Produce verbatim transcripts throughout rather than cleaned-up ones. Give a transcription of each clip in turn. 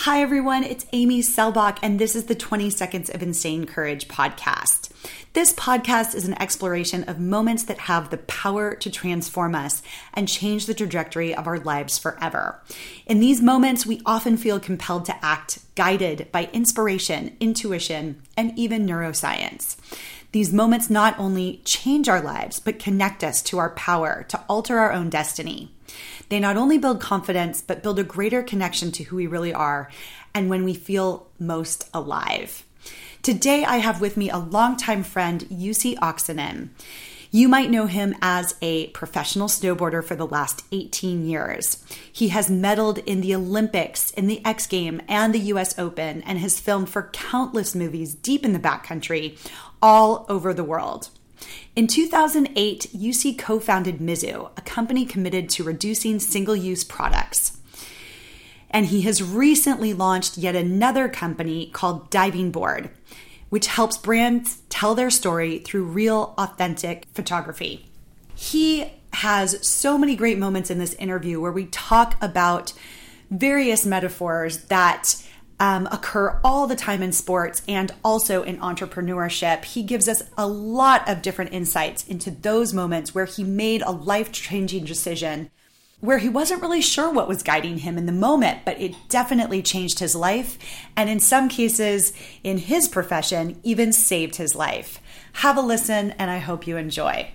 Hi everyone, it's Amy Selbach, and this is the twenty Seconds of Insane Courage podcast. This podcast is an exploration of moments that have the power to transform us and change the trajectory of our lives forever. In these moments, we often feel compelled to act, guided by inspiration, intuition, and even neuroscience. These moments not only change our lives, but connect us to our power to alter our own destiny. They not only build confidence, but build a greater connection to who we really are and when we feel most alive. Today, I have with me a longtime friend, Jussi Oksanen. You might know him as a professional snowboarder for the last eighteen years. He has medaled in the Olympics, in the X Games, and the U S Open, and has filmed for countless movies deep in the backcountry, all over the world. In two thousand eight, Jussi co-founded Mizu, a company committed to reducing single-use products. And he has recently launched yet another company called Diving Board, which helps brands tell their story through real, authentic photography. He has so many great moments in this interview where we talk about various metaphors that Um, occur all the time in sports and also in entrepreneurship. He gives us a lot of different insights into those moments where he made a life-changing decision, where he wasn't really sure what was guiding him in the moment, but it definitely changed his life, and in some cases, in his profession, even saved his life. Have a listen, and I hope you enjoy.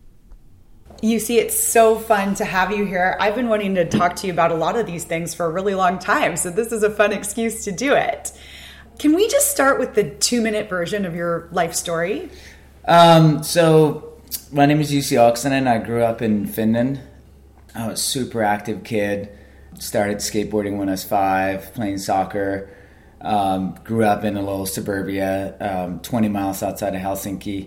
Jussi, it's so fun to have you here. I've been wanting to talk to you about a lot of these things for a really long time, so this is a fun excuse to do it. Can we just start with the two-minute version of your life story? Um, so, my name is Jussi Oksanen. I grew up in Finland. I was a super active kid. Started skateboarding when I was five, playing soccer. Um, grew up in a little suburbia, um, twenty miles outside of Helsinki.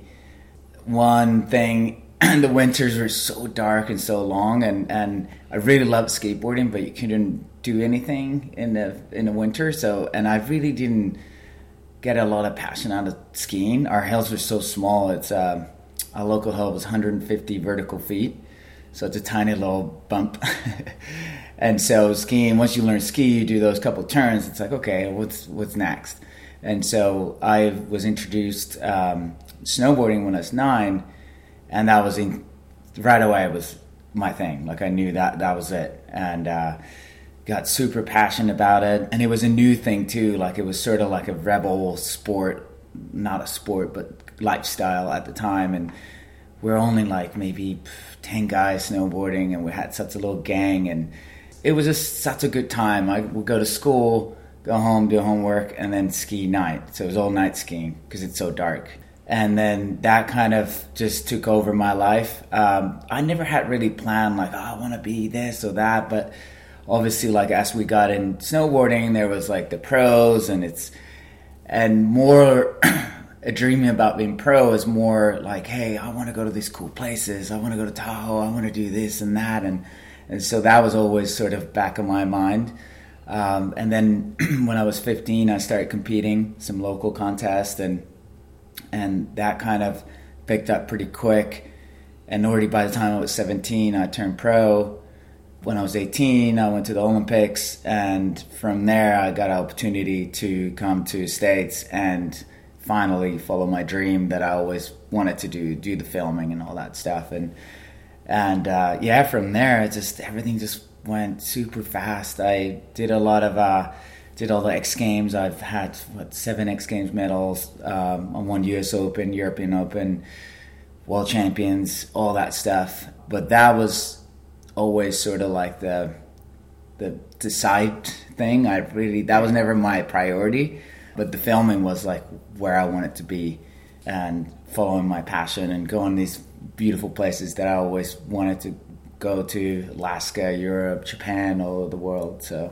One thing... the winters were so dark and so long, and, and I really loved skateboarding, but you couldn't do anything in the in the winter. So, and I really didn't get a lot of passion out of skiing. Our hills were so small. It's uh, our local hill was one hundred fifty vertical feet, so it's a tiny little bump. And so skiing, once you learn ski, you do those couple turns. It's like, okay, what's what's next? And so I was introduced um, snowboarding when I was nine. And that was in, right away, it was my thing. Like, I knew that that was it. And uh, got super passionate about it. And it was a new thing, too. Like, it was sort of like a rebel sport. Not a sport, but lifestyle at the time. And we're only like maybe ten guys snowboarding. And we had such a little gang. And it was just such a good time. I would go to school, go home, do homework, and then ski night. So it was all night skiing because it's so dark. And then that kind of just took over my life. Um, I never had really planned like, oh, I want to be this or that. But obviously, like, as we got in snowboarding, there was like the pros, and it's, and more a dreaming about being pro is more like, hey, I want to go to these cool places. I want to go to Tahoe. I want to do this and that. And, and so that was always sort of back of my mind. Um, and then when I was fifteen, I started competing some local contests, and And that kind of picked up pretty quick. And already by the time I was seventeen, I turned pro. When I was eighteen, I went to the Olympics. And from there, I got an opportunity to come to the States and finally follow my dream that I always wanted to do, do the filming and all that stuff. And, and uh, yeah, from there, it just everything just went super fast. I did a lot of... Uh, Did all the X Games. I've had, what, seven X Games medals. Um, I won U S Open, European Open, World Champions, all that stuff. But that was always sort of like the the, the side thing. I really that was never my priority. But the filming was like where I wanted to be, and following my passion and going these beautiful places that I always wanted to go to: Alaska, Europe, Japan, all over the world. So.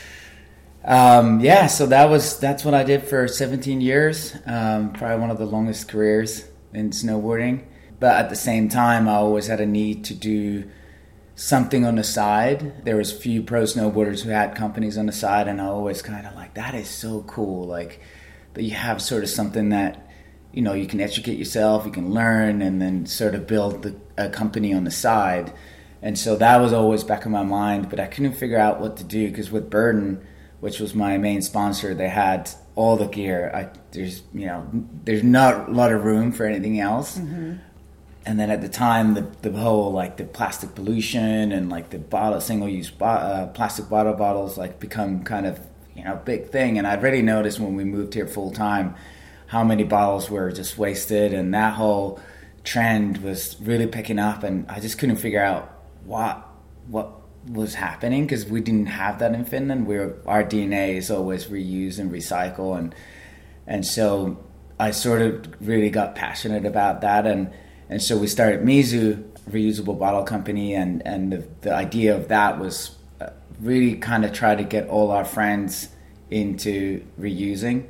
Um, yeah, so that was that's what I did for seventeen years. Um, probably one of the longest careers in snowboarding. But at the same time, I always had a need to do something on the side. There was few pro snowboarders who had companies on the side, and I always kind of like, that is so cool. Like, that you have sort of something that, you know, you can educate yourself, you can learn, and then sort of build the, a company on the side. And so that was always back in my mind, but I couldn't figure out what to do, because with Burden, which was my main sponsor, they had all the gear. I, there's, you know, there's not a lot of room for anything else. Mm-hmm. And then at the time, the the whole like the plastic pollution and like the bottle single use bo- uh, plastic bottle bottles like become kind of, you know, big thing. And I'd already noticed when we moved here full time how many bottles were just wasted, and that whole trend was really picking up. And I just couldn't figure out what what was happening, because we didn't have that in Finland. We're our D N A is always reuse and recycle, and and so I sort of really got passionate about that, and and so we started Mizu, reusable bottle company, and and the, the idea of that was really kind of try to get all our friends into reusing.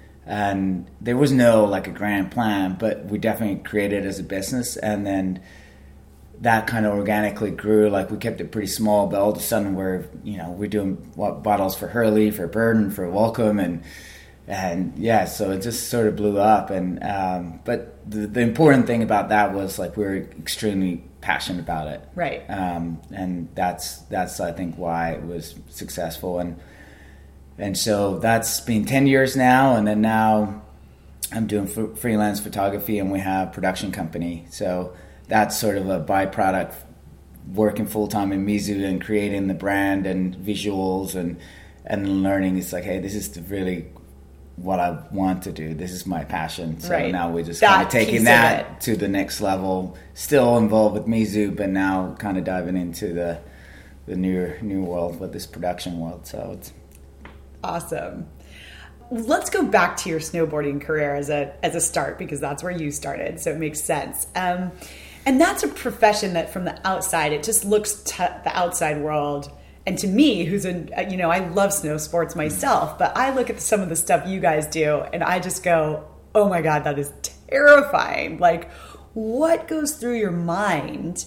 And there was no like a grand plan, but we definitely created it as a business, and then that kind of organically grew. Like we kept it pretty small, but all of a sudden we're, you know, we're doing what, bottles for Hurley, for Burden, for Welcome, and and yeah, so it just sort of blew up. And um, but the, the important thing about that was like we were extremely passionate about it, right? Um, and that's that's I think why it was successful. And and so that's been ten years now, and then now I'm doing f- freelance photography, and we have a production company. So that's sort of a byproduct, working full time in Mizu and creating the brand and visuals and and learning. It's like, hey, this is really what I want to do. This is my passion. So right. now we're just that kind of taking that to the next level. Still involved with Mizu, but now kind of diving into the the new new world with this production world. So it's awesome. Let's go back to your snowboarding career as a as a start, because that's where you started. So it makes sense. Um, And that's a profession that from the outside, it just looks to the outside world. And to me, who's a, you know, I love snow sports myself, but I look at some of the stuff you guys do and I just go, oh my God, that is terrifying. Like, what goes through your mind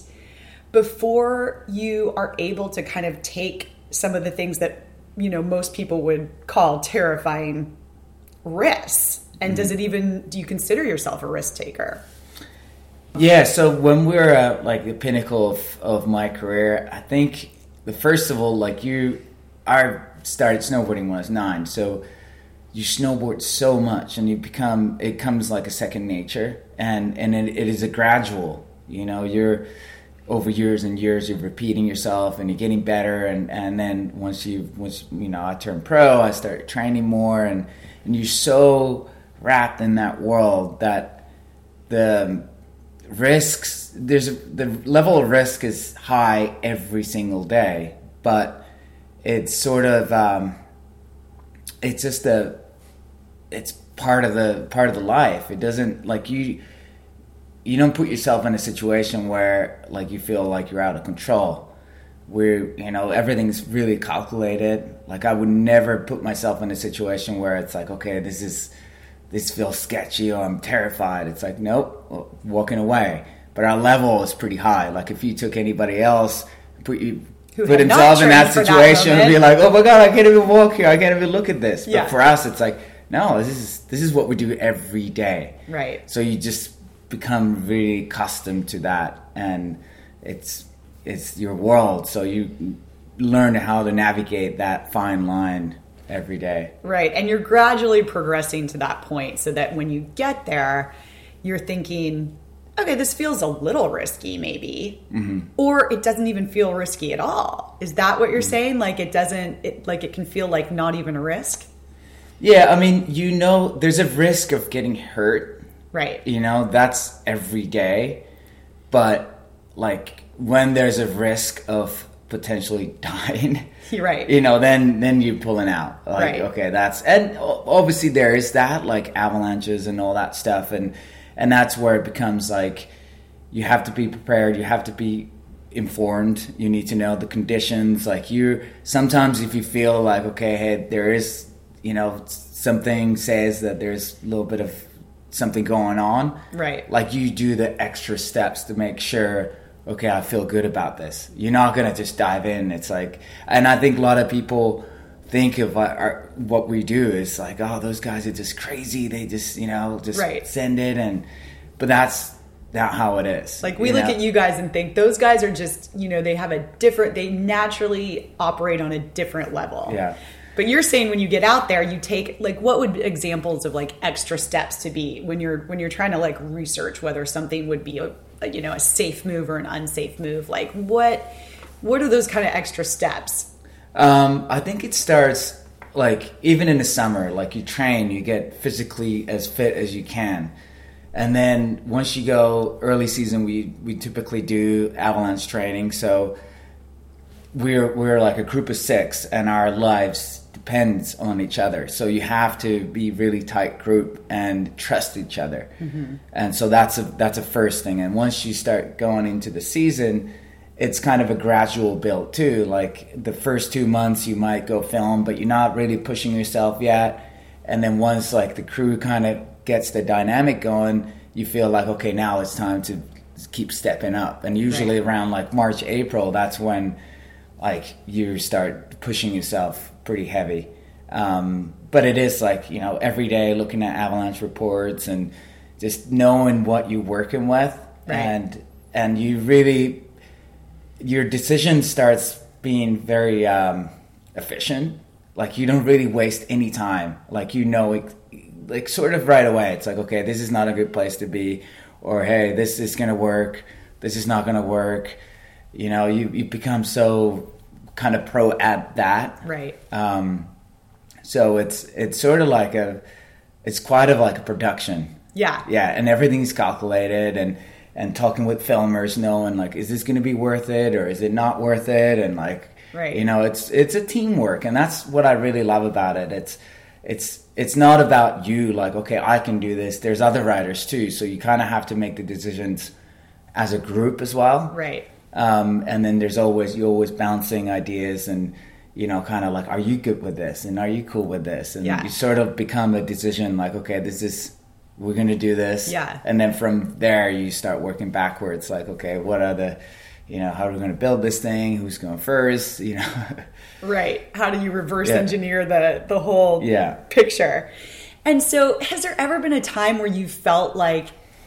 before you are able to kind of take some of the things that, you know, most people would call terrifying risks? And mm-hmm. does it even, do you consider yourself a risk taker? Yeah, so when we were at like the pinnacle of, of my career, I think the first of all, like you, I started snowboarding when I was nine, so you snowboard so much and you become, it comes like a second nature, and, and it, it is a gradual, you know, you're over years and years, you're repeating yourself and you're getting better, and, and then once you, once, you know, I turned pro, I started training more, and, and you're so wrapped in that world that the risks, there's a, the level of risk is high every single day, but it's sort of um, it's just a it's part of the part of the life. It doesn't like you you don't put yourself in a situation where like you feel like you're out of control, where, you know, everything's really calculated. Like I would never put myself in a situation where it's like, okay, this is this feels sketchy or I'm terrified. It's like, nope, walking away. But our level is pretty high. Like if you took anybody else, put you Who put himself in that situation that and be like, oh my God, I can't even walk here. I can't even look at this. Yeah. But for us, it's like, no, this is this is what we do every day. Right. So you just become really accustomed to that, and it's it's your world. So you learn how to navigate that fine line every day. Right. And you're gradually progressing to that point so that when you get there, you're thinking, okay, this feels a little risky maybe, mm-hmm. or it doesn't even feel risky at all. Is that what you're mm-hmm. saying? Like it doesn't, it, like it can feel like not even a risk? Yeah. I mean, you know, there's a risk of getting hurt. Right. You know, that's every day. But like when there's a risk of potentially dying, right, you know, then then you're pulling out, like, right. okay, that's, and obviously there is that, like avalanches and all that stuff, and and that's where it becomes like you have to be prepared, you have to be informed, you need to know the conditions. Like you sometimes if you feel like, okay, hey, there is, you know, something says that there's a little bit of something going on, right, like you do the extra steps to make sure, okay, I feel good about this. You're not going to just dive in. It's like, and I think a lot of people think of our, our, what we do is like, oh, those guys are just crazy. They just, you know, just right. send it. And, but that's not how it is. Like we look know? at you guys and think those guys are just, you know, they have a different, they naturally operate on a different level. Yeah. But you're saying when you get out there, you take, like, what would examples of like extra steps to be when you're when you're trying to like research whether something would be a, a you know a safe move or an unsafe move? Like what what are those kind of extra steps? Um, I think it starts like even in the summer, like you train, you get physically as fit as you can. And then once you go early season, we, we typically do avalanche training. So we're we're like a group of six, and our lives depends on each other. So you have to be really tight group and trust each other. Mm-hmm. And so that's a that's a first thing. And once you start going into the season, it's kind of a gradual build too. Like the first two months you might go film, but you're not really pushing yourself yet. And then once like the crew kind of gets the dynamic going, you feel like, okay, now it's time to keep stepping up. And usually right. around like March, April, that's when like you start pushing yourself pretty heavy. Um, but it is like, you know, every day looking at avalanche reports and just knowing what you're working with. Right. And, and you really, your decision starts being very um, efficient. Like you don't really waste any time. Like, you know, it, like sort of right away, it's like, okay, this is not a good place to be, or hey, this is going to work, this is not going to work. You know, you, you become so kind of pro at that. Right. Um, so it's, it's sort of like a, it's quite of like a production. Yeah. Yeah. And everything's calculated, and, and talking with filmers, knowing like, is this going to be worth it or is it not worth it? And like, right. you know, it's, it's a teamwork, and that's what I really love about it. It's, it's, it's not about you like, okay, I can do this. There's other writers too. So you kind of have to make the decisions as a group as well. Right. Um, and then there's always, you're always bouncing ideas and, you know, kind of like, are you good with this? And are you cool with this? And yeah. you sort of become a decision like, okay, this is, we're going to do this. Yeah. And then from there you start working backwards. Like, okay, what are the, you know, how are we going to build this thing? Who's going first? You know? Right. How do you reverse yeah. engineer the, the whole yeah. picture? And so has there ever been a time where you felt like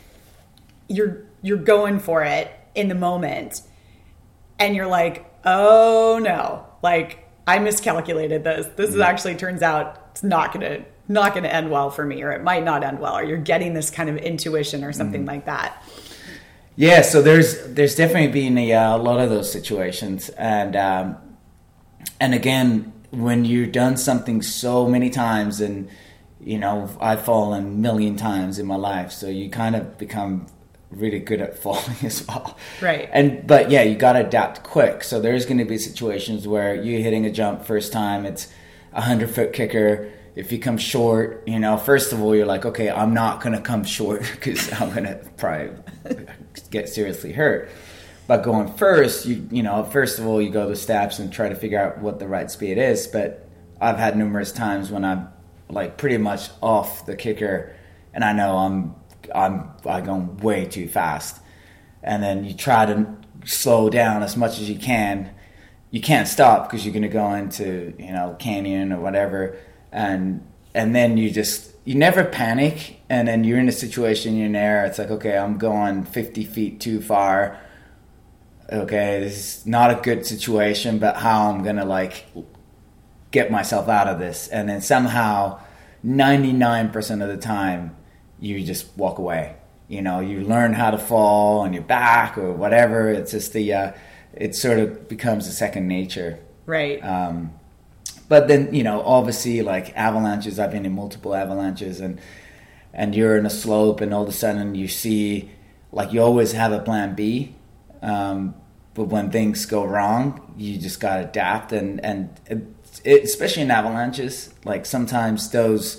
you're, you're going for it in the moment and you're like, oh no, like I miscalculated this. This is actually turns out it's not going to, not going to end well for me, or it might not end well, or you're getting this kind of intuition or something mm-hmm. like that. Yeah, so there's there's definitely been a, uh, a lot of those situations, and um, and again, when you've done something so many times, and you know, I've fallen a million times in my life, so you kind of become really good at falling as well. Right. And but yeah, you got to adapt quick. So there's going to be situations where you're hitting a jump first time, it's a hundred foot kicker. If you come short, you know, first of all, you're like, okay, I'm not going to come short because I'm going to probably get seriously hurt. But going first, you you know, first of all, you go the steps and try to figure out what the right speed is. But I've had numerous times when I'm like pretty much off the kicker and I know I'm I'm I'm going way too fast. And then you try to slow down as much as you can. You can't stop because you're going to go into, you know, canyon or whatever. And and then you just, you never panic, and then you're in a situation, you're in there, it's like, okay, I'm going fifty feet too far. Okay, this is not a good situation, but how I'm going to like get myself out of this. And then somehow, ninety-nine percent of the time, you just walk away. You know, you learn how to fall on your back or whatever. It's just the, uh, it sort of becomes a second nature. Right. Um But then, you know, obviously, like avalanches, I've been in multiple avalanches, and and you're in a slope, and all of a sudden you see, like, you always have a plan B. Um, but when things go wrong, you just got to adapt. And, and it, it, especially in avalanches, like sometimes those,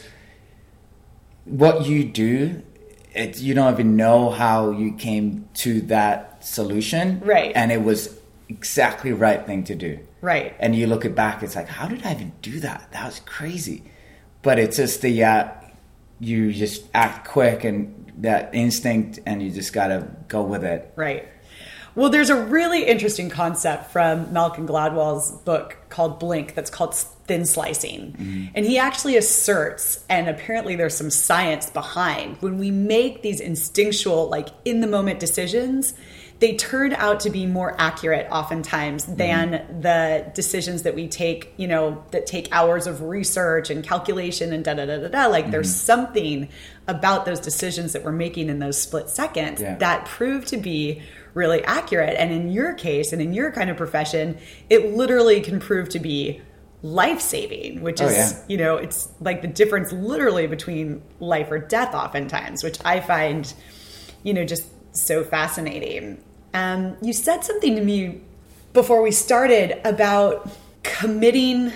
what you do, it, you don't even know how you came to that solution. Right. And it was exactly the right thing to do. Right. And you look it back, it's like, how did I even do that? That was crazy. But it's just the, uh, you just act quick and that instinct, and you just got to go with it. Right. Well, there's a really interesting concept from Malcolm Gladwell's book called Blink that's called thin slicing. Mm-hmm. And he actually asserts, and apparently there's some science behind, when we make these instinctual, like in the moment decisions, they turn out to be more accurate oftentimes than mm-hmm. the decisions that we take, you know, that take hours of research and calculation and da da da da da. Like mm-hmm. there's something about those decisions that we're making in those split seconds yeah. that prove to be really accurate. And in your case, and in your kind of profession, it literally can prove to be life-saving, which is, oh, yeah. you know, it's like the difference literally between life or death oftentimes, which I find, you know, just so fascinating. Um, you said something to me before we started about committing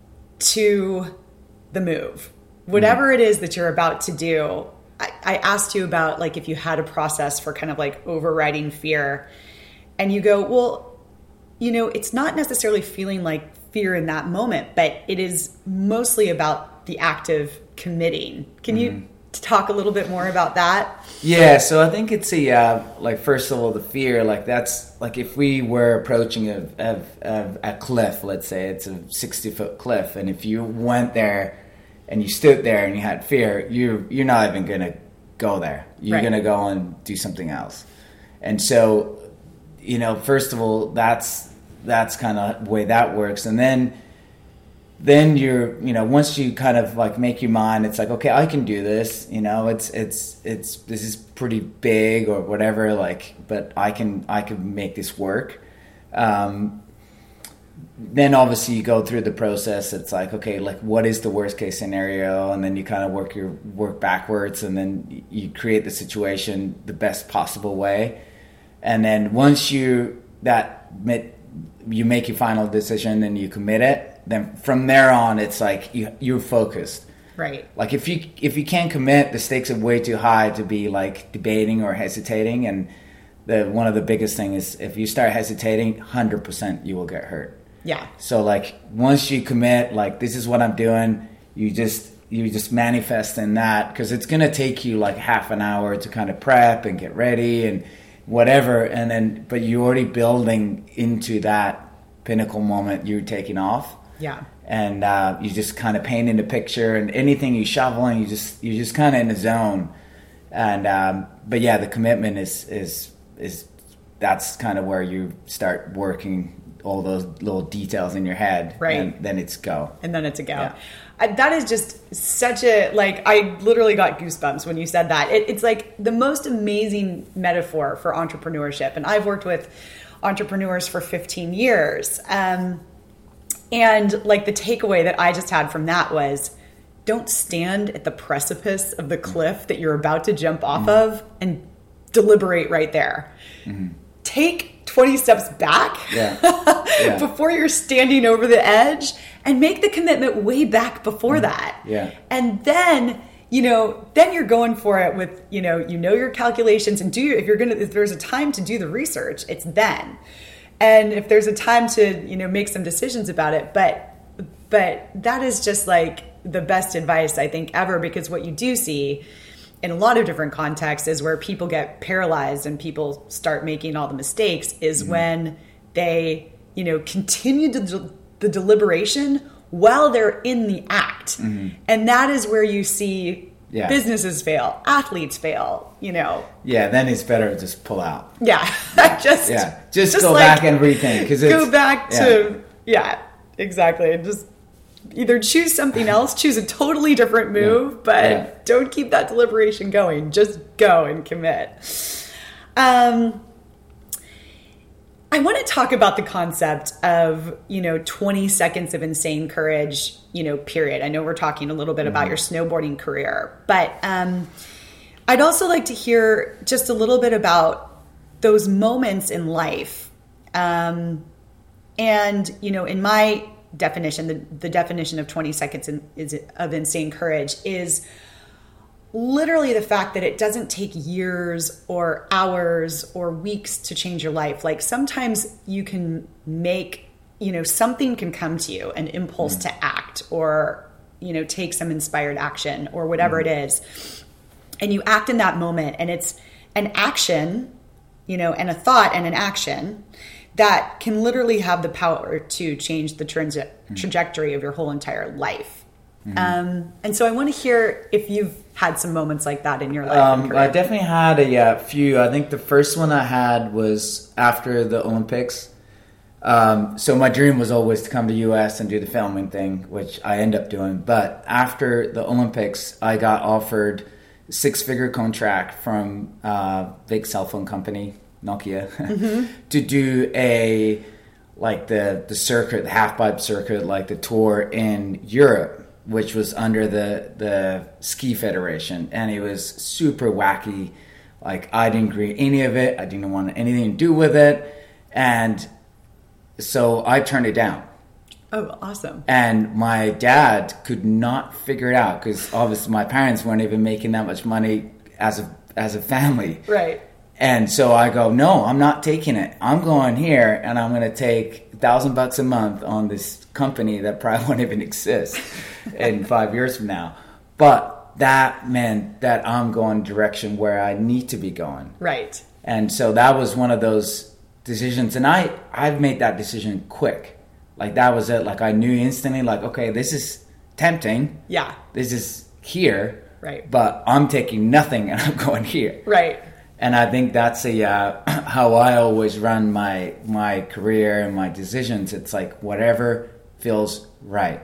to the move. Whatever mm-hmm. it is that you're about to do, I, I asked you about like if you had a process for kind of like overriding fear. And you go, well, you know, it's not necessarily feeling like fear in that moment, but it is mostly about the act of committing. Can mm-hmm. you talk a little bit more about that? Yeah, so I think it's a uh, like first of all the fear, like that's like if we were approaching a, a, a, a cliff, let's say it's a sixty foot cliff, and if you went there and you stood there and you had fear, you're you're not even gonna go there. You're right. gonna go and do something else. And so, you know, first of all, that's that's kind of the way that works, and then. Then you're, you know, once you kind of like make your mind, it's like, okay, I can do this, you know, it's, it's, it's, this is pretty big or whatever, like, but I can, I can make this work. Um, then obviously you go through the process. It's like, okay, like what is the worst case scenario? And then you kind of work your work backwards, and then you create the situation the best possible way. And then once you, that, you make your final decision and you commit it, then from there on, it's like you, you're focused. Right. Like if you if you can't commit, the stakes are way too high to be like debating or hesitating. And the one of the biggest thing is if you start hesitating, one hundred percent you will get hurt. Yeah. So like once you commit, like this is what I'm doing, you just you just manifest in that, because it's gonna take you like half an hour to kind of prep and get ready and whatever, and then but you're already building into that pinnacle moment you're taking off. Yeah. And uh, you just kind of paint in the picture, and anything you shoveling, you just you're just kind of in the zone. And um, but yeah, the commitment is is is that's kind of where you start working all those little details in your head, right? And then it's go. And then it's a go. Yeah. I, that is just such a like. I literally got goosebumps when you said that. It, it's like the most amazing metaphor for entrepreneurship, and I've worked with entrepreneurs for fifteen years. Um, And like the takeaway that I just had from that was, don't stand at the precipice of the cliff that you're about to jump off mm-hmm. of and deliberate right there. Mm-hmm. Take twenty steps back yeah. Yeah. before you're standing over the edge, and make the commitment way back before mm-hmm. that. Yeah. And then, you know, then you're going for it with, you know, you know your calculations, and do your, if you're going to, if there's a time to do the research, it's then. And if there's a time to, you know, make some decisions about it, but but that is just like the best advice I think ever, because what you do see in a lot of different contexts is where people get paralyzed and people start making all the mistakes is mm-hmm. when they, you know, continue the, the deliberation while they're in the act. Mm-hmm. And that is where you see yeah. businesses fail, athletes fail, you know. Yeah, then it's better to just pull out. Yeah, yeah. just yeah. Just, just go like, back and rethink. Cause go back to, yeah, yeah exactly. Just either choose something else, choose a totally different move, yeah. but yeah. don't keep that deliberation going. Just go and commit. Um, I want to talk about the concept of, you know, twenty seconds of insane courage, you know, period. I know we're talking a little bit mm-hmm. about your snowboarding career, but um, I'd also like to hear just a little bit about those moments in life. Um, and, you know, in my definition, the, the definition of twenty seconds in, is, of insane courage is literally the fact that it doesn't take years or hours or weeks to change your life. Like sometimes you can make, you know, something can come to you, an impulse mm. to act or, you know, take some inspired action or whatever mm. it is. And you act in that moment, and it's an action, you know, and a thought and an action that can literally have the power to change the trans- mm. trajectory of your whole entire life. Mm-hmm. Um, and so I want to hear if you've had some moments like that in your life. Um, I definitely had a yeah, few. I think the first one I had was after the Olympics. Um, so my dream was always to come to U S and do the filming thing, which I end up doing. But after the Olympics, I got offered a six-figure contract from a uh, big cell phone company, Nokia, mm-hmm. to do a like the the circuit, the half pipe circuit, like the tour in Europe, which was under the the Ski Federation, and it was super wacky. Like I didn't agree any of it. I didn't want anything to do with it, and so I turned it down. Oh, awesome. And my dad could not figure it out because obviously my parents weren't even making that much money as a as a family. Right. And so I go, no, I'm not taking it. I'm going here and I'm going to take a thousand bucks a month on this company that probably won't even exist in five years from now. But that meant that I'm going direction where I need to be going. Right. And so that was one of those decisions. And I, I've made that decision quick. Like that was it. Like I knew instantly, like, okay, this is tempting. Yeah. This is here. Right. But I'm taking nothing and I'm going here. Right. And I think that's a uh, how I always run my my career and my decisions. It's like whatever feels right.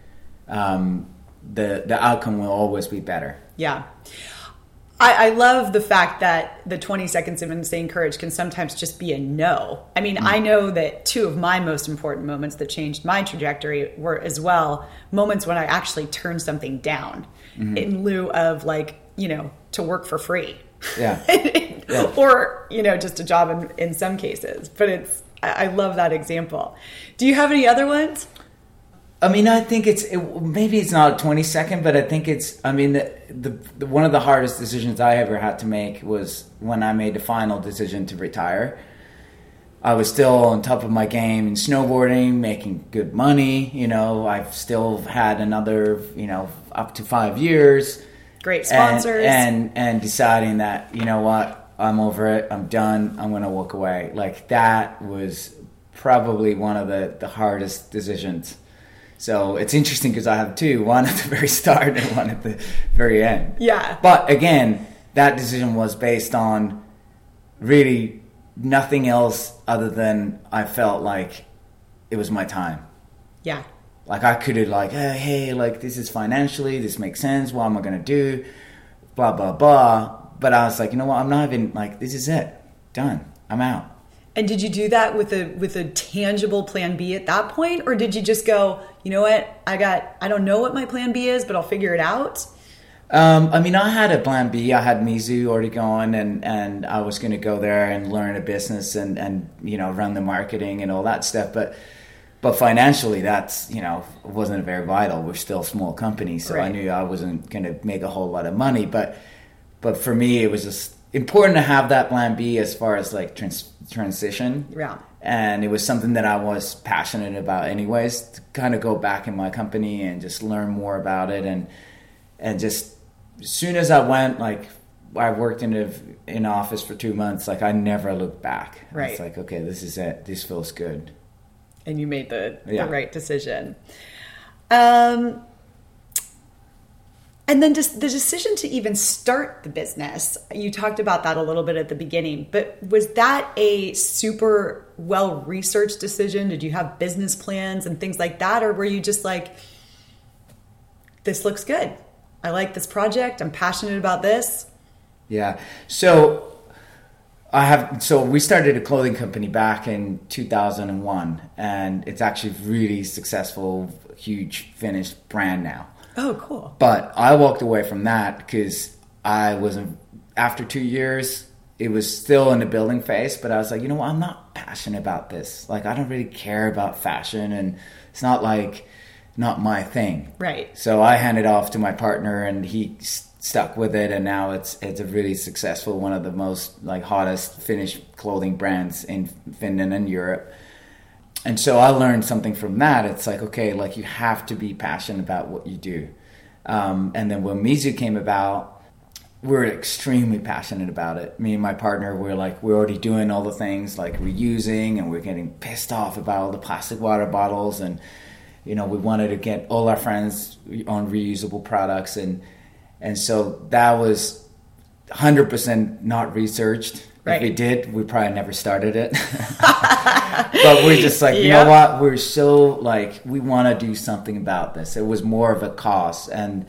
Um, the the outcome will always be better. Yeah. I, I love the fact that the twenty seconds of insane courage can sometimes just be a no. I mean, mm. I know that two of my most important moments that changed my trajectory were as well moments when I actually turned something down mm-hmm. in lieu of like, you know, to work for free. Yeah. yeah. Or, you know, just a job in, in some cases. But it's, I, I love that example. Do you have any other ones? I mean, I think it's, it, maybe it's not a twenty second, but I think it's, I mean, the, the, the one of the hardest decisions I ever had to make was when I made the final decision to retire. I was still on top of my game in snowboarding, making good money. You know, I've still had another, you know, up to five years. Great sponsors. And, and and deciding that, you know what, I'm over it, I'm done, I'm going to walk away. Like that was probably one of the, the hardest decisions. So it's interesting because I have two, one at the very start and one at the very end. Yeah. But again, that decision was based on really nothing else other than I felt like it was my time. Yeah. Like I could have like, hey, hey, like this is financially, this makes sense. What am I going to do? Blah, blah, blah. But I was like, you know what? I'm not even like, this is it. Done. I'm out. And did you do that with a with a tangible plan B at that point? Or did you just go, you know what? I got, I don't know what my plan B is, but I'll figure it out. Um, I mean, I had a plan B. I had Mizu already going and, and I was going to go there and learn a business and, and, you know, run the marketing and all that stuff. But But financially, that's, you know, wasn't very vital. We're still a small company, so right. I knew I wasn't going to make a whole lot of money. But but for me, it was just important to have that plan B as far as like trans- transition. Yeah. And it was something that I was passionate about anyways, to kind of go back in my company and just learn more about it. And and just as soon as I went, like, I worked in a in office for two months, like I never looked back. Right. It's like, okay, this is it. This feels good. And you made the, yeah. the right decision. Um, and then just the decision to even start the business, you talked about that a little bit at the beginning, but was that a super well-researched decision? Did you have business plans and things like that? Or were you just like, this looks good. I like this project. I'm passionate about this. Yeah. So I have, so we started a clothing company back in two thousand one, and it's actually really successful, huge finished brand now. Oh, cool. But I walked away from that because I wasn't, after two years, it was still in the building phase, but I was like, you know what, I'm not passionate about this. Like, I don't really care about fashion, and it's not like, not my thing. Right. So I handed off to my partner, and he stuck with it, and now it's it's a really successful, one of the most like hottest Finnish clothing brands in Finland and Europe. And so I learned something from that. It's like, okay, like you have to be passionate about what you do. Um, and then when Mizu came about, we're extremely passionate about it. Me and my partner, we're like, we're already doing all the things like reusing, and we're getting pissed off about all the plastic water bottles, and You know, we wanted to get all our friends on reusable products, and and so that was one hundred percent not researched. Right. If we did, we probably never started it. But we're just like, you Yep. know what? We're so like, we want to do something about this. It was more of a cause, and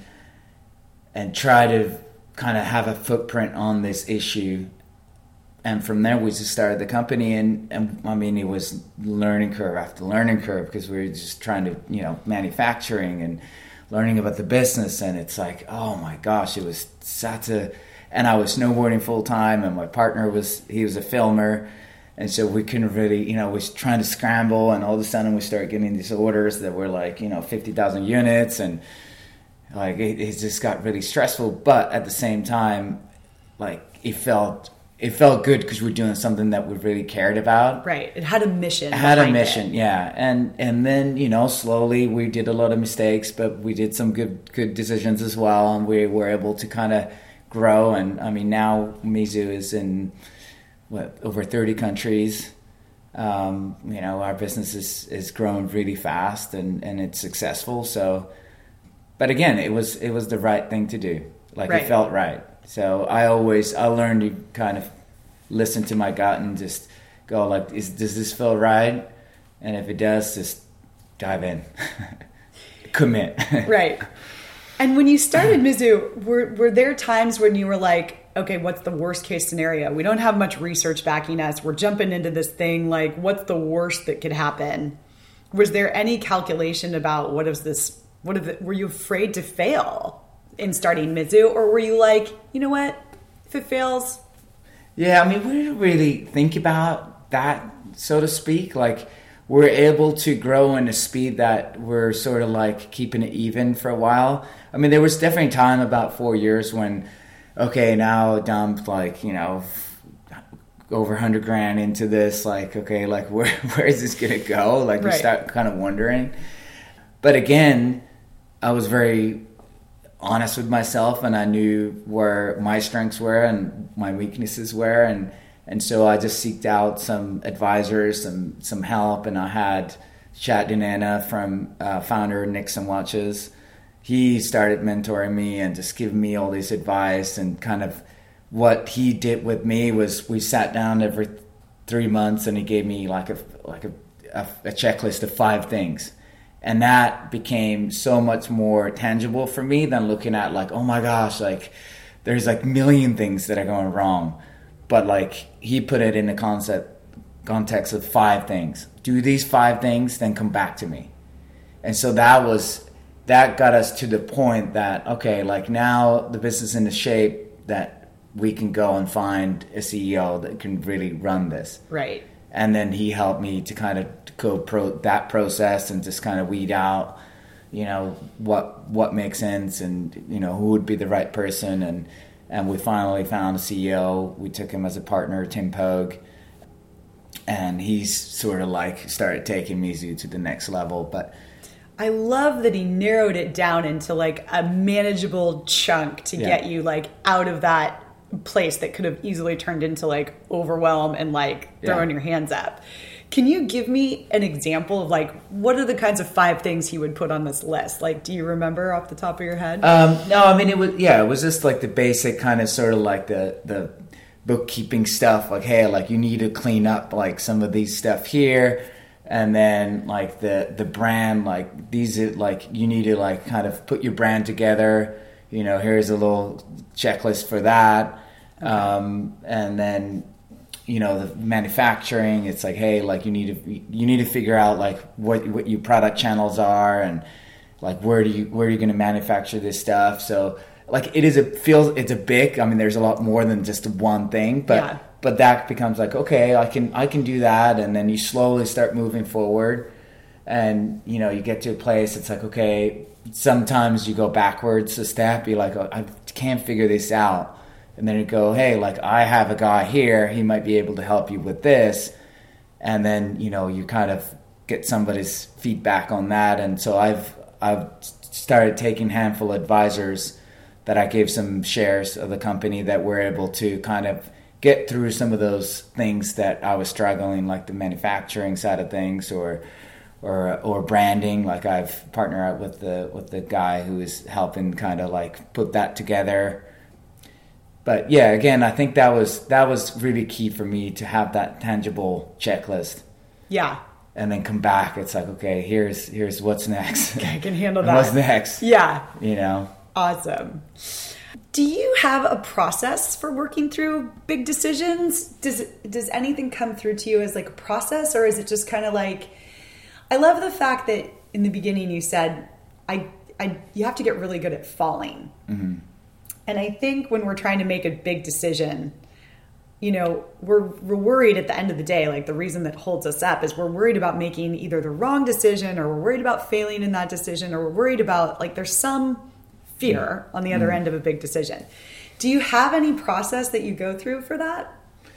and try to kind of have a footprint on this issue. And from there, we just started the company, and, and I mean, it was learning curve after learning curve, because we were just trying to, you know, manufacturing and learning about the business. And it's like, oh my gosh, it was such a, and I was snowboarding full time, and my partner was, he was a filmer. And so we couldn't really, you know, was trying to scramble, and all of a sudden we started getting these orders that were like, you know, fifty thousand units, and like, it, it just got really stressful. But at the same time, like, it felt, it felt good because we're doing something that we really cared about. Right. It had a mission. It had a behind mission, it. yeah. And and then, you know, slowly we did a lot of mistakes, but we did some good good decisions as well, and we were able to kind of grow. And I mean, now Mizu is in what, over thirty countries. Um, you know, our business is is growing really fast, and and it's successful. So, but again, it was it was the right thing to do. Like, Right. it felt right. So I always, I learned to kind of listen to my gut and just go like, is, does this feel right? And if it does, just dive in, commit. Right. And when you started Mizu, were, were there times when you were like, okay, what's the worst case scenario? We don't have much research backing us. We're jumping into this thing. Like, what's the worst that could happen? Was there any calculation about what is this, what is it, were you afraid to fail in starting Mizu? Or were you like, you know what, if it fails? Yeah, I mean, we didn't really think about that, so to speak. Like, we're able to grow in a speed that we're sort of like keeping it even for a while. I mean, there was definitely time about four years when, okay, now dumped like, you know, over a hundred grand into this. Like, okay, like where where is this gonna go? Like, Right. you start kind of wondering. But again, I was very honest with myself, and I knew where my strengths were and my weaknesses were, and and so I just seeked out some advisors, some some help, and I had Chat Dinana from uh, founder Nixon Watches. He started mentoring me and just giving me all this advice, and kind of what he did with me was we sat down every three months and he gave me like a like a, a, a checklist of five things. And that became so much more tangible for me than looking at like, oh my gosh, like there's like a million things that are going wrong. But like, he put it in the concept context of five things. Do these five things, then come back to me. And so that was, that got us to the point that, okay, like now the business is in the shape that we can go and find a C E O that can really run this. Right. And then he helped me to kind of go pro that process and just kind of weed out, you know, what what makes sense, and you know who would be the right person, and and we finally found a C E O. We took him as a partner, Tim Pogue, and he's sort of like started taking Mizu to the next level. But I love that he narrowed it down into like a manageable chunk to Yeah. get you like out of that place that could have easily turned into like overwhelm and like throwing Yeah. your hands up. Can you give me an example of like, what are the kinds of five things he would put on this list? Like, do you remember off the top of your head? Um, no, I mean, it was, yeah, it was just like the basic kind of sort of like the, the bookkeeping stuff. Like, hey, like you need to clean up like some of these stuff here. And then like the, the brand, like these are like, you need to like kind of put your brand together. You know, here's a little checklist for that. Okay. Um, and then, you know, the manufacturing, it's like, hey, like you need to, you need to figure out like what, what your product channels are, and like, where do you, where are you going to manufacture this stuff? So like, it is a feels, it's a big, I mean, there's a lot more than just one thing, but, Yeah. but that becomes like, okay, I can, I can do that. And then you slowly start moving forward, and, you know, you get to a place, it's like, okay, sometimes you go backwards a step. You're like, oh, I can't figure this out. And then you go, hey, like I have a guy here, he might be able to help you with this. And then, you know, you kind of get somebody's feedback on that. And so I've I've started taking handful of advisors that I gave some shares of the company that were able to kind of get through some of those things that I was struggling, like the manufacturing side of things, or or or branding. Like I've partnered up with the with the guy who is helping kind of like put that together. But yeah, again, I think that was that was really key for me to have that tangible checklist. Yeah. And then come back. It's like, okay, here's here's what's next. I can handle that. What's next? Yeah. You know. Awesome. Do you have a process for working through big decisions? Does does anything come through to you as like a process, or is it just kind of like? I love the fact that in the beginning you said, "I, I, you have to get really good at falling." Mm-hmm. And I think when we're trying to make a big decision, you know, we're we're worried at the end of the day. Like the reason that holds us up is we're worried about making either the wrong decision, or we're worried about failing in that decision, or we're worried about like there's some fear on the other mm. end of a big decision. Do you have any process that you go through for that?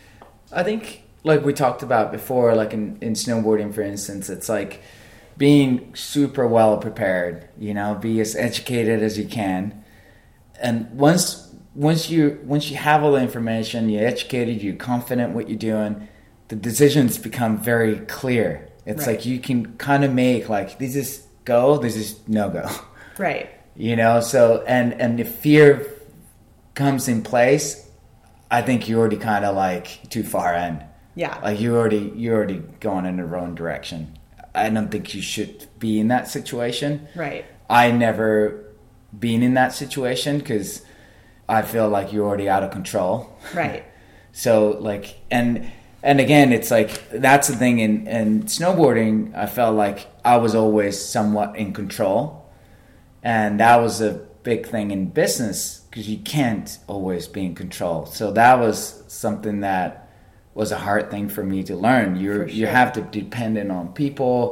I think like we talked about before, like in, in snowboarding, for instance, it's like being super well prepared, you know, be as educated as you can. And once once you once you have all the information, you're educated, you're confident what you're doing, the decisions become very clear. It's right. like you can kind of make like, this is go, this is no go. Right. You know, so, and, and if fear comes in place, I think you're already kind of like too far in. Yeah. Like you already, you're already going in the wrong direction. I don't think you should be in that situation. Right. I never been in that situation because I feel like you're already out of control. Right. So like, and, and again, it's like, that's the thing in, in snowboarding, I felt like I was always somewhat in control. And that was a big thing in business because you can't always be in control. So that was something that was a hard thing for me to learn. You sure. you have to depend on people,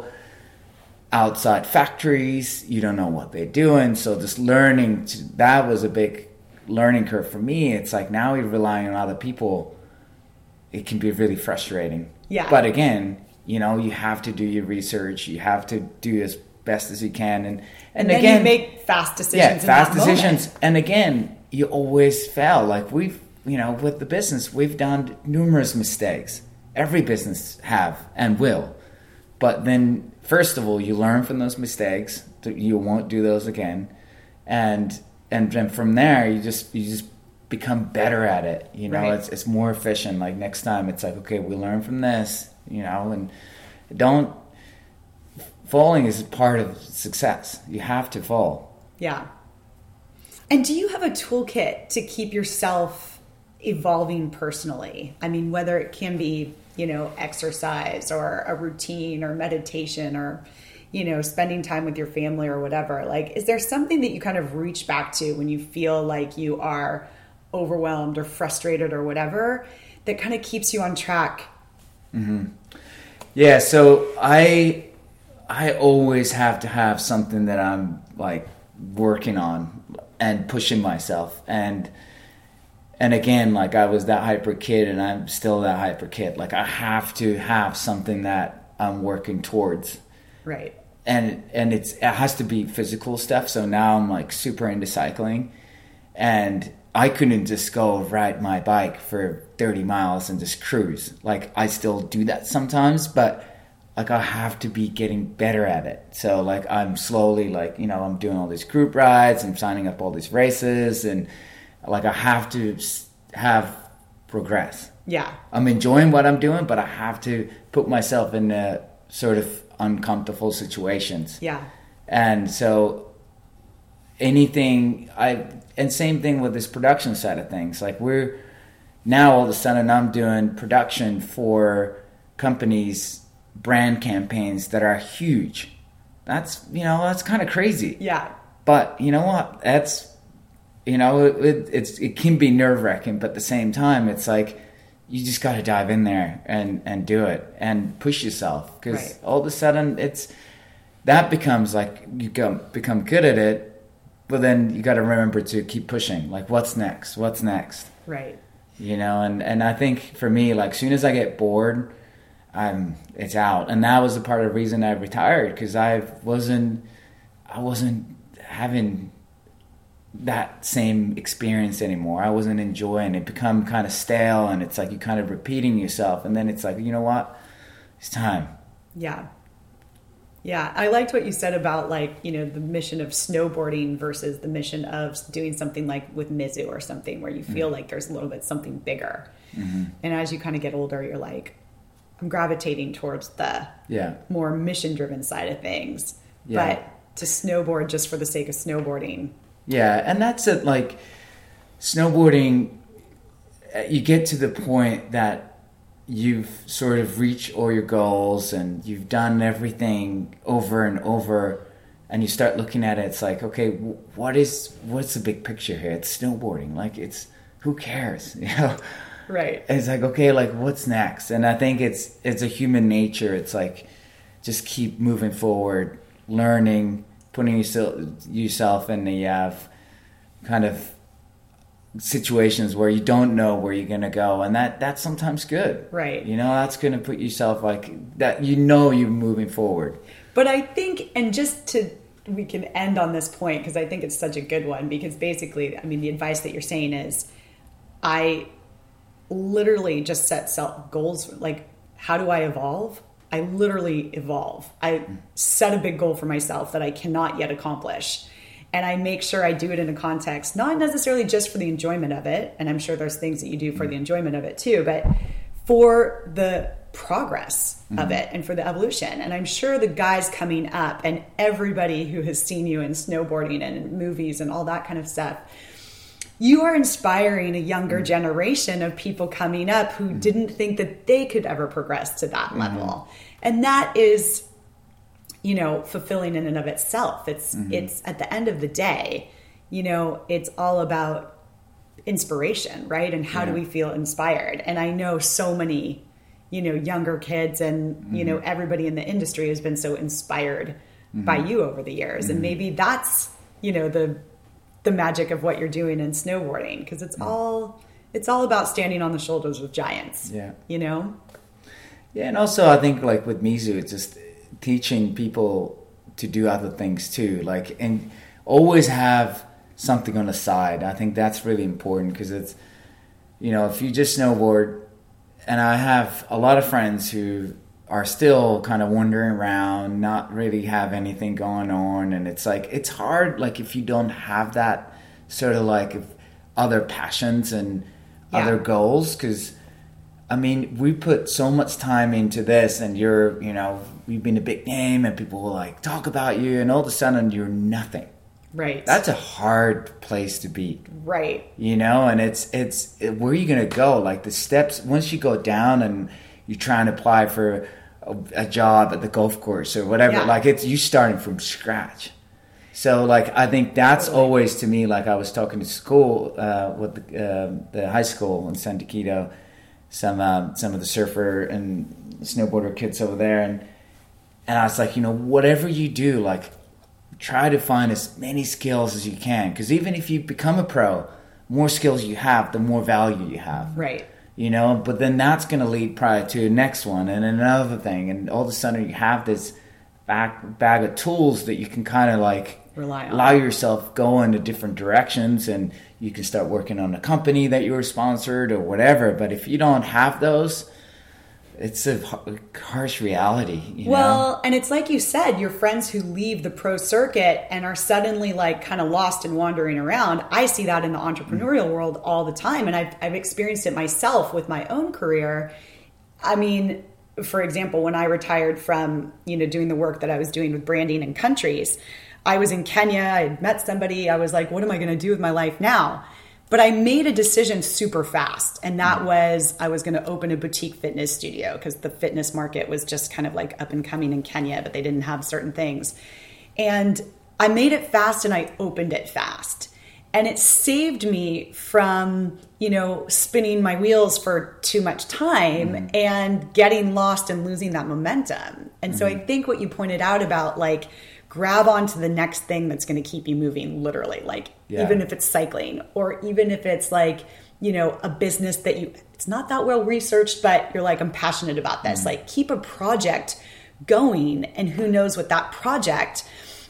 outside factories. You don't know what they're doing. So just learning, to, that was a big learning curve for me. It's like now you're relying on other people. It can be really frustrating. Yeah. But again, you know, you have to do your research. You have to do as best as you can, and and, and then again, you make fast decisions. Yeah, in fast that decisions. Moment. And again, you always fail. Like we've, you know, with the business, we've done numerous mistakes. Every business have and will. But then, first of all, you learn from those mistakes. You won't do those again, and and then from there, you just you just become better at it. You know, right. it's it's more efficient. Like next time, it's like, okay, we learn from this. You know, and don't. Falling is part of success. You have to fall. Yeah. And do you have a toolkit to keep yourself evolving personally? I mean, whether it can be, you know, exercise or a routine or meditation or, you know, spending time with your family or whatever. Like, is there something that you kind of reach back to when you feel like you are overwhelmed or frustrated or whatever that kind of keeps you on track? Mm-hmm. Yeah. So I... I always have to have something that I'm like working on and pushing myself. And, and again, like I was that hyper kid and I'm still that hyper kid. Like I have to have something that I'm working towards. Right. And, and it's, it has to be physical stuff. So now I'm like super into cycling and I couldn't just go ride my bike for thirty miles and just cruise. Like I still do that sometimes, but like I have to be getting better at it. So like I'm slowly like, you know, I'm doing all these group rides, I'm signing up all these races, and like I have to have progress. Yeah. I'm enjoying what I'm doing, but I have to put myself in a sort of uncomfortable situations. Yeah. And so anything I and same thing with this production side of things. Like we're now all of a sudden I'm doing production for companies, brand campaigns that are huge. That's, you know, that's kind of crazy. Yeah. But you know what? That's, you know, it, it, it's, it can be nerve wracking, but at the same time, it's like, you just got to dive in there and, and do it and push yourself. Because right. all of a sudden it's, that becomes like, you go, become good at it, but then you got to remember to keep pushing. Like, what's next? What's next? Right. You know, and, and I think for me, like, as soon as I get bored, I'm, it's out. And that was a part of the reason I retired, because I wasn't, I wasn't having that same experience anymore. I wasn't enjoying it. It become kind of stale, and it's like you kind of repeating yourself. And then it's like, you know what? It's time. Yeah. Yeah, I liked what you said about like, you know, the mission of snowboarding versus the mission of doing something like with Mizu or something where you feel mm-hmm. like there's a little bit something bigger. Mm-hmm. And as you kind of get older, you're like, I'm gravitating towards the yeah. more mission-driven side of things. Yeah. But to snowboard just for the sake of snowboarding. Yeah, and that's it. Like snowboarding, you get to the point that you've sort of reached all your goals and you've done everything over and over, and you start looking at it, it's like, okay, what is what's the big picture here? It's snowboarding. Like, it's, who cares, you know? Right. It's like, okay, like what's next? And I think it's it's a human nature. It's like, just keep moving forward, learning, putting yourself yourself in the uh, kind of situations where you don't know where you're gonna go, and that that's sometimes good, right? You know, that's gonna put yourself like that, you know, you're moving forward. But I think, and just to, we can end on this point because I think it's such a good one, because basically, I mean, the advice that you're saying is, I literally just set self goals. Like, how do I evolve? I literally evolve. I set a big goal for myself that I cannot yet accomplish. And I make sure I do it in a context, not necessarily just for the enjoyment of it. And I'm sure there's things that you do for the enjoyment of it too, but for the progress mm-hmm. of it and for the evolution. And I'm sure the guys coming up and everybody who has seen you in snowboarding and in movies and all that kind of stuff, you are inspiring a younger mm-hmm. generation of people coming up who mm-hmm. didn't think that they could ever progress to that mm-hmm. level. And that is, you know, fulfilling in and of itself. It's, mm-hmm. it's at the end of the day, you know, it's all about inspiration, right? And how yeah. do we feel inspired? And I know so many, you know, younger kids and, mm-hmm. you know, everybody in the industry has been so inspired mm-hmm. by you over the years. Mm-hmm. And maybe that's, you know, the, the magic of what you're doing in snowboarding, because it's mm-hmm. all, it's all about standing on the shoulders of giants, yeah. you know? Yeah. And also I think like with Mizu, it's just teaching people to do other things too, like, and always have something on the side. I think that's really important, because it's, you know, if you just snowboard, and I have a lot of friends who are still kind of wandering around, not really have anything going on, and it's like, it's hard, like if you don't have that sort of like other passions and yeah. other goals, because I mean, we put so much time into this, and you're, you know, you've been a big name and people will like talk about you, and all of a sudden you're nothing. Right. That's a hard place to be. Right. You know, and it's, it's, it, where are you going to go? Like the steps, once you go down and you're trying to apply for a, a job at the golf course or whatever, yeah. like it's, you starting from scratch. So like, I think that's totally. Always to me, like I was talking to school, uh, with the, uh, the high school in San Diego, some um, some of the surfer and snowboarder kids over there, and and I was like, you know, whatever you do, like try to find as many skills as you can, because even if you become a pro, more skills you have, the more value you have, right? You know, but then that's going to lead probably to the next one and another thing, and all of a sudden you have this bag bag of tools that you can kind of like rely on. Allow yourself go into different directions, and you can start working on a company that you were sponsored or whatever. But if you don't have those, it's a harsh reality. You well, know? And it's like you said, your friends who leave the pro circuit and are suddenly like kind of lost and wandering around. I see that in the entrepreneurial mm-hmm. world all the time. And I've, I've experienced it myself with my own career. I mean, for example, when I retired from, you know, doing the work that I was doing with branding and countries, I was in Kenya, I had met somebody, I was like, what am I going to do with my life now? But I made a decision super fast. And that was, I was going to open a boutique fitness studio, because the fitness market was just kind of like up and coming in Kenya, but they didn't have certain things. And I made it fast and I opened it fast. And it saved me from, you know, spinning my wheels for too much time mm-hmm. and getting lost and losing that momentum. And mm-hmm. so I think what you pointed out about like, grab onto the next thing that's going to keep you moving, literally, like yeah. even if it's cycling, or even if it's like, you know, a business that you, it's not that well researched, but you're like, I'm passionate about this. Mm-hmm. Like keep a project going, and who knows what that project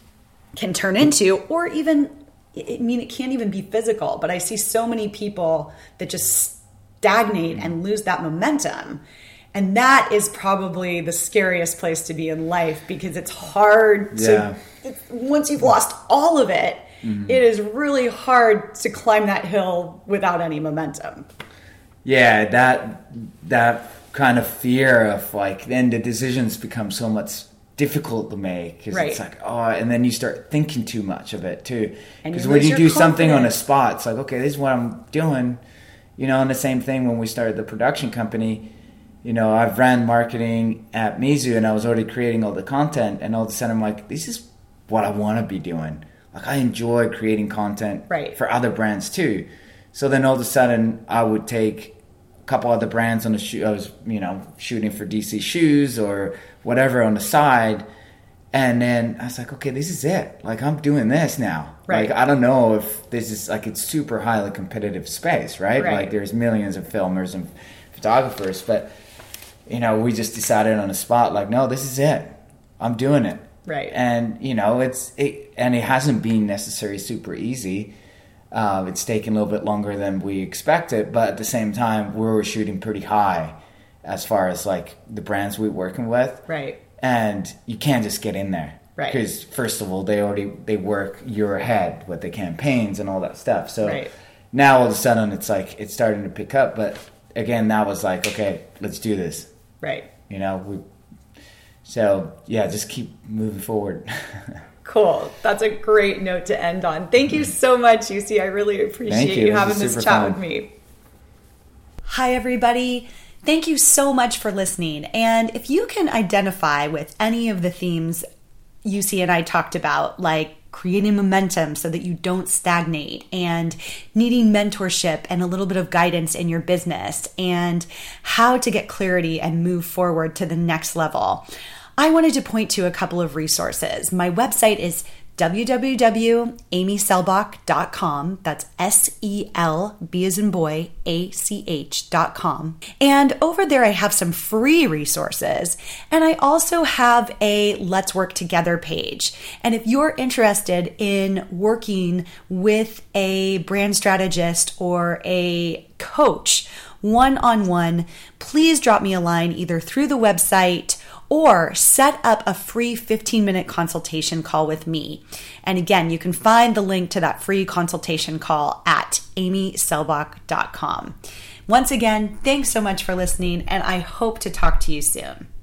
can turn into, or even, I mean, it can't even be physical, but I see so many people that just stagnate mm-hmm. and lose that momentum. And that is probably the scariest place to be in life, because it's hard to, yeah. it's, once you've lost all of it, mm-hmm. it is really hard to climb that hill without any momentum. Yeah, that that kind of fear of like, then the decisions become so much difficult to make, because right. it's like, oh, and then you start thinking too much of it too. Because you when you do confidence. something on a spot, it's like, okay, this is what I'm doing. You know, and the same thing when we started the production company, you know, I've ran marketing at Mizu and I was already creating all the content, and all of a sudden I'm like, this is what I want to be doing. Like, I enjoy creating content right. for other brands too. So then all of a sudden I would take a couple other brands on the shoe. I was, you know, shooting for D C Shoes or whatever on the side. And then I was like, okay, this is it. Like, I'm doing this now. Right. Like, I don't know if this is like, it's super highly competitive space, right? right? Like, there's millions of filmers and photographers, but you know, we just decided on the spot, like, no, this is it. I'm doing it. Right. And you know, it's it, and it hasn't been necessarily super easy. Uh, it's taken a little bit longer than we expected, but at the same time, we were shooting pretty high as far as like the brands we were working with. Right. And you can't just get in there. Right. Because first of all, they already they work year ahead with the campaigns and all that stuff. So right. now all of a sudden it's like it's starting to pick up. But again, that was like, okay, let's do this. Right. You know, we. So yeah, just keep moving forward. Cool. That's a great note to end on. Thank you so much, U C. I really appreciate you, you having this chat fun. with me. Hi, everybody. Thank you so much for listening. And if you can identify with any of the themes U C and I talked about, like creating momentum so that you don't stagnate, and needing mentorship and a little bit of guidance in your business, and how to get clarity and move forward to the next level, I wanted to point to a couple of resources. My website is w w w dot amy selbach dot com. That's S E L, B as in boy, A C H dot com. And over there, I have some free resources. And I also have a Let's Work Together page. And if you're interested in working with a brand strategist or a coach one-on-one, please drop me a line either through the website or set up a free fifteen minute consultation call with me. And again, you can find the link to that free consultation call at amy selbach dot com. Once again, thanks so much for listening, and I hope to talk to you soon.